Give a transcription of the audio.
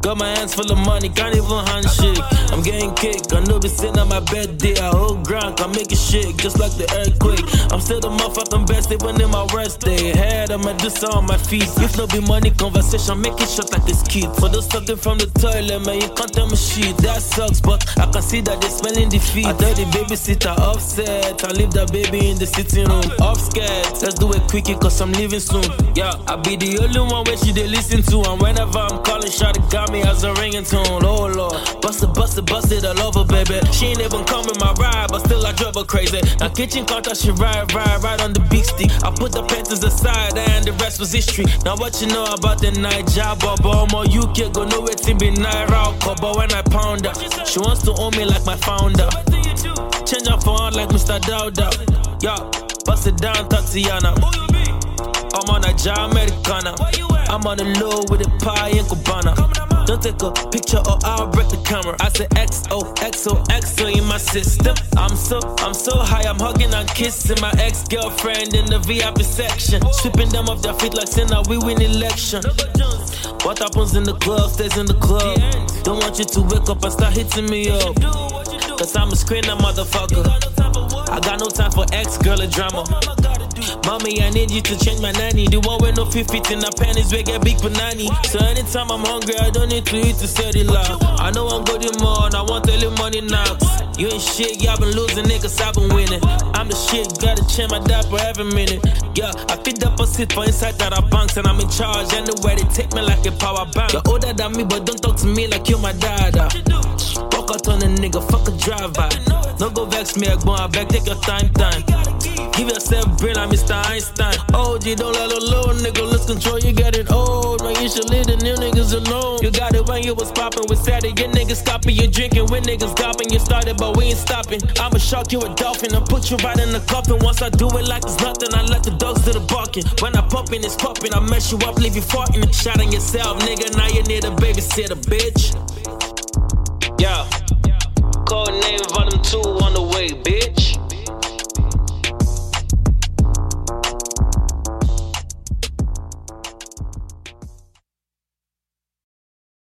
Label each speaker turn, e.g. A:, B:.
A: Got my hands full of money, can't even handshake. I'm getting cake, I know be sitting on my bed day. I hold ground, can make it shake, just like the earthquake. I'm still the motherfucking best, even in my worst day. Head on my Medusa on my feet. If no be money conversation, make it short like it's kid. For those sucking from the toilet, man, you can't tell me shit. That sucks, but I can see that they smelling defeat. I tell the babysitter offset, I leave that baby in the sitting room. Off scared, let's do it quickie, cause I'm leaving soon. Yeah, I be the only one where she they listen to. And whenever I'm calling, shawty got me as a ringtone. Oh Lord, bust it, I love her, baby. She ain't even coming my ride, but still I drove her crazy. Now kitchen counter, she ride on the big stick. I put the panties aside and the rest was history. Now what you know about the night job, but more UK go nowhere to be Naira. But when I pound her, she wants to own me like my founder. Change her phone like Mr. Dowda. Yeah, bust it down, Tatiana. I'm on a job Americana. I'm on the low with a pie and Cubana. Don't take a picture or I'll break the camera. I say XOXOXO in my system. I'm so high, I'm hugging and kissing my ex-girlfriend in the VIP section. Sweeping them off their feet like saying that we win election. What happens in the club stays in the club. Don't want you to wake up and start hitting me up, cause I'm a screener motherfucker. I got no time for ex-girl and drama. Mommy, I need you to change my nanny. The one with no 50 feet in her panties, we get big banana. So anytime I'm hungry, I don't need to eat to set it loud. I know I'm good in more, and I want all your money now. You ain't shit, y'all been losing niggas, I've been winning. I'm the shit, gotta change my diaper every minute. Yeah, I feed up a sit for inside that I banks, and I'm in charge anywhere they take me like a power bank. You're older than me, but don't talk to me like you're my dada. Walk out on a nigga, fuck a drive-by. No go vex me, I beg, take your time. Give yourself brain like Mr. Einstein. OG, don't let alone, nigga, lose control, you getting old. Man, you should leave the new niggas alone. You got it when you was popping with Saturday. Your niggas copy, you drinking when niggas gopping. You started, but we ain't stopping. I'ma shock you a dolphin and put you right in the coffin. Once I do it like it's nothing, I let the dogs do the barking. When I pump in, it's popping. I mess you up, leave you farting. Shot on yourself, nigga, now you need a babysitter, bitch.